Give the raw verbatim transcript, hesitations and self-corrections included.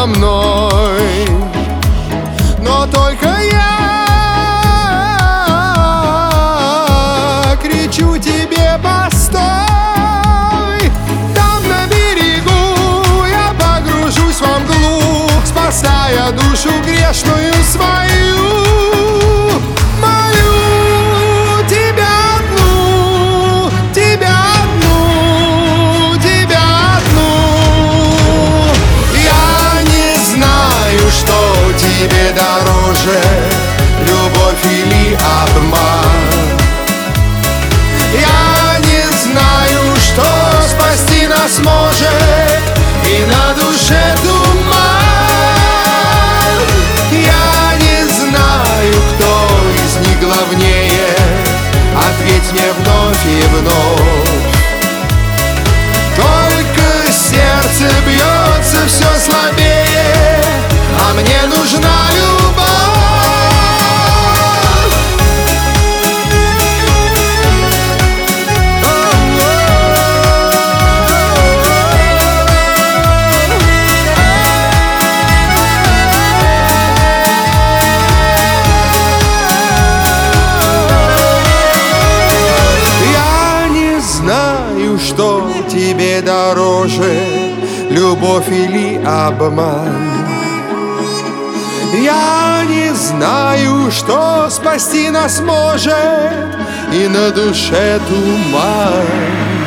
со мной. Но только я кричу тебе: постой! Там на берегу я погружусь во мглу, спасая душу грешную свою. Мою, тебя одну, тебя одну, тебя одну. Я не знаю, что тебе дороже, любовь или обман. Я не знаю, что спасти нас может, и на душе туман. Я не знаю, кто из них главнее, ответь мне вновь и вновь. Только сердце бьется все слабее, а мне нужна любовь. Что тебе дороже, любовь или обман? Я не знаю, что спасти нас может, и на душе туман.